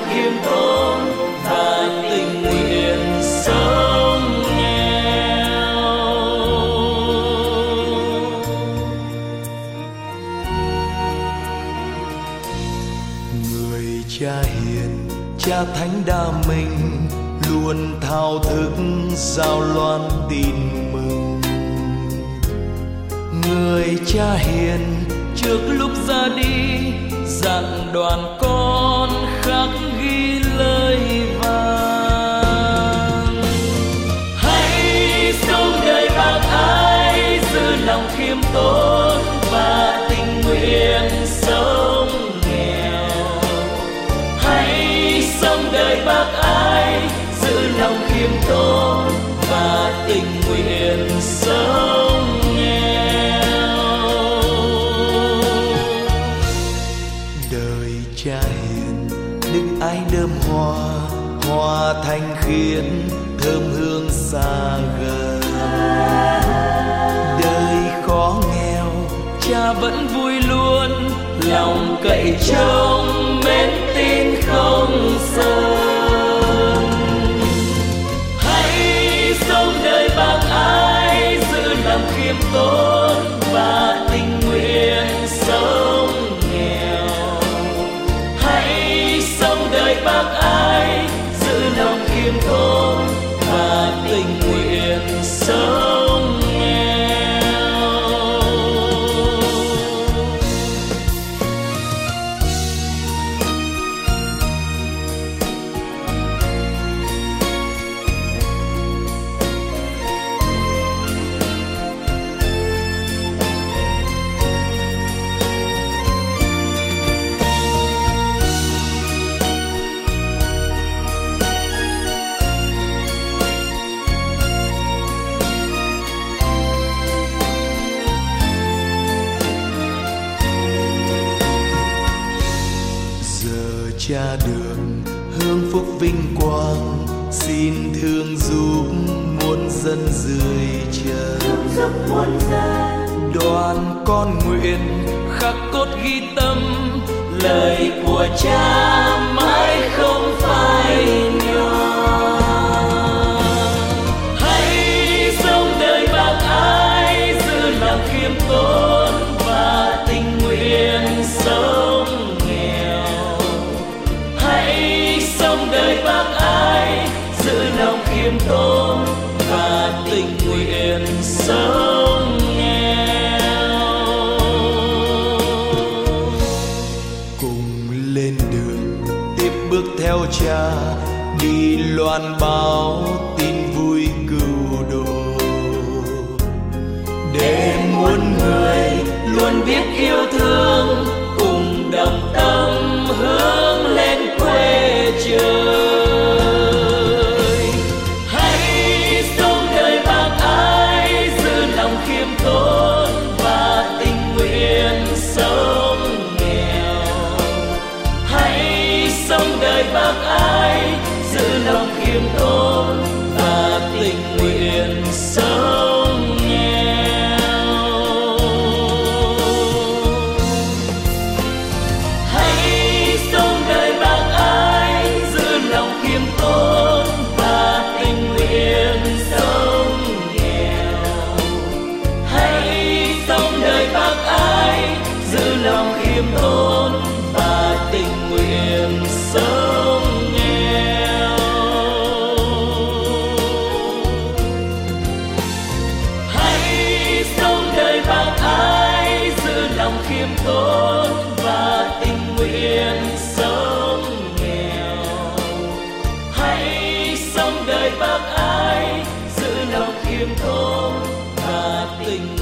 khiêm tốn và tình nguyện sống nghèo. Người cha hiền, cha thánh đa minh, luôn thao thức giao loan tin mừng. Người cha hiền trước lúc ra đi dặn đoàn con khắc ghi lời vàng: hãy sống đời bác ái, giữ lòng khiêm tốn và tình nguyện sống nghèo. Hãy sống đời bác ái, giữ lòng khiêm tốn và tình nguyện sống nghèo. Đời cha hiền, đức ái đơm hoa, hoa thanh khiết thơm hương xa gần. Đời khó nghèo, cha vẫn vui luôn, lòng cậy trông mến tin không sơn. Hãy sống đời bác ái, giữ lòng khiêm tốn và tình nguyện sống nghèo. Hãy sống đời bác ái, giữ lòng khiêm tốn và tình nguyện sống nghèo. Cha đường hương phúc vinh quang, xin thương giúp muôn dân dưới chân. Đoàn con nguyện khắc cốt ghi tâm, lời của cha mãi không phai nhòa. Hãy sống đời bác ái, giữ lòng khiêm tốn và tình nguyện sống nghèo. Hãy sống đời bác ái, giữ lòng khiêm tốn và tình nguyện sống nghèo. Cùng lên đường tiếp bước theo cha, đi loan báo tin vui cứu độ, để muôn người luôn biết yêu thương, cùng đồng tâm hướng lên quê trời. Hãy sống đời bác ái, giữ lòng khiêm tốn và tình nguyện sống nghèo. Hãy sống đời bác ái, giữ lòng khiêm tốn và tình nguyện sống nghèo. Hãy sống đời bác ái, giữ lòng khiêm tốn và tình nguyện sống nghèo. Hãy sống đời bác ái, giữ lòng khiêm tốn và tình nguyện sống nghèo. Hãy sống đời bác ái, giữ lòng khiêm tốn và tình nguyện sống nghèo. Hãy sống đời bác ái, giữ lòng khiêm tốn và tình